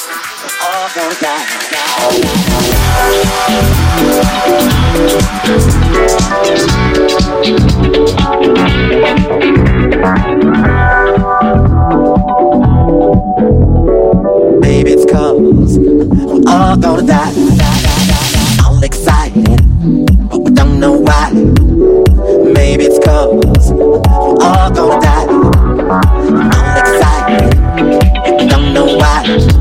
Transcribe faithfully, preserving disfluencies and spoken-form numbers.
all gonna die. Baby, it's 'cause we're all gonna die. All excited, but we don't know why. Maybe it's 'cause we're all gonna die. All excited, but we don't know why.